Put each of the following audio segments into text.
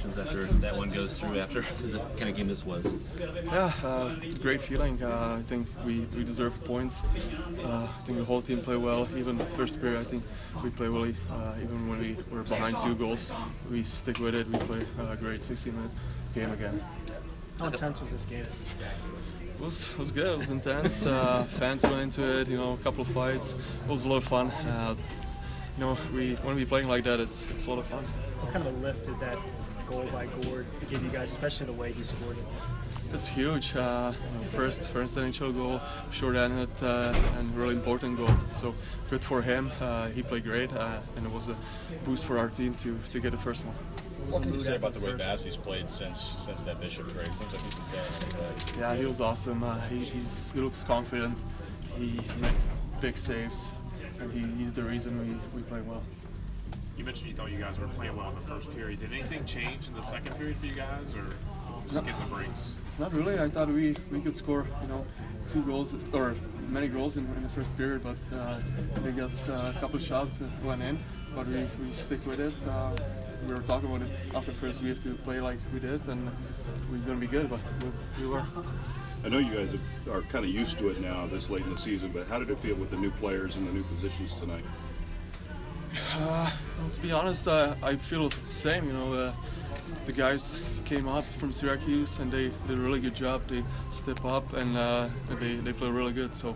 emotions after that one goes through after the kind of game this was? Yeah, great feeling. I think we deserve points. I think the whole team played well. Even the first period, I think we played well. Even when we were behind 2 goals, we stick with it. We play a great 60-minute game again. How intense was this game? It was good. It was intense. Fans went into it. You know, a couple of fights. It was a lot of fun. You know, when we playing like that, it's a lot of fun. What kind of a lift did that goal by Gord give you guys, especially the way he scored it? It's huge. First NHL goal, short-handed, and really important goal. So good for him. He played great, and it was a boost for our team to get the first one. What can you say about the way Bassey's played since that Bishop trade? It seems like he's been staying on his way. Yeah, he was awesome. He looks confident. He made big saves, and he's the reason we play well. You mentioned you thought you guys were playing well in the first period. Did anything change in the second period for you guys, or just getting the breaks? Not really. I thought we could score, you know, 2 goals or many goals in the first period, but they got a couple of shots that went in. But we stick with it. We were talking about it after first. We have to play like we did, and we're going to be good. But we were. I know you guys are kind of used to it now this late in the season, but how did it feel with the new players and the new positions tonight? To be honest, I feel the same. You know, the guys came up from Syracuse and they did a really good job. They step up and they play really good. So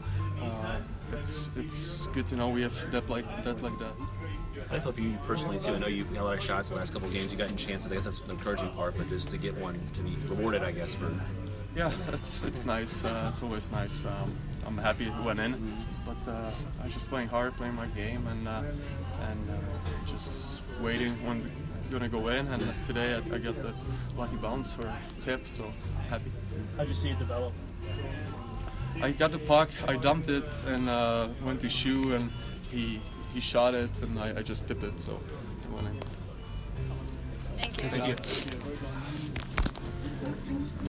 it's good to know we have depth like that. I feel for you personally too. I know you got a lot of shots in the last couple of games. You got in chances. I guess that's the encouraging part, but just to get one to be rewarded, I guess, for. Yeah, it's nice. It's always nice. I'm happy it went in, but I was just playing hard, playing my game, and just waiting when it's gonna go in. And today I got that lucky bounce or tip, so happy. How'd you see it develop? I got the puck, I dumped it, and went to shoe, and he shot it, and I just tipped it, so it went in. Thank you. Thank you.